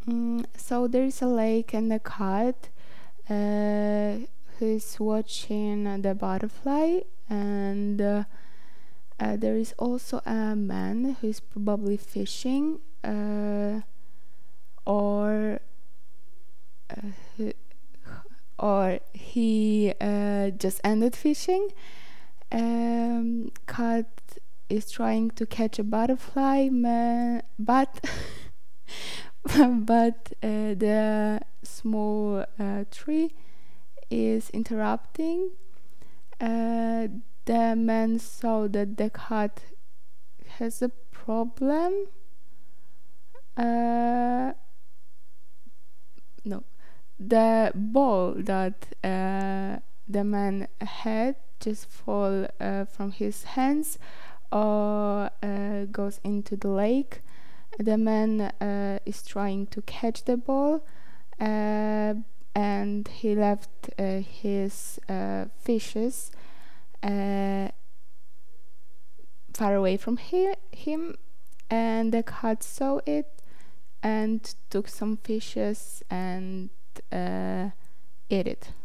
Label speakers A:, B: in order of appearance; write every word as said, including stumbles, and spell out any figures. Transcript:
A: Mm, so there is a lake and a cat uh, who's watching the butterfly, and uh, uh, there is also a man who's probably fishing, uh, or uh, who, or he uh, just ended fishing. Um, cat is trying to catch a butterfly, man, but but uh, the small uh, tree is interrupting. Uh, the man saw that the cat has a problem. Uh, no, the ball that uh, the man had just fall uh, from his hands or uh, goes into the lake. The man uh, is trying to catch the ball, uh, and he left uh, his uh, fishes uh, far away from he- him, and the cat saw it and took some fishes and uh, ate it.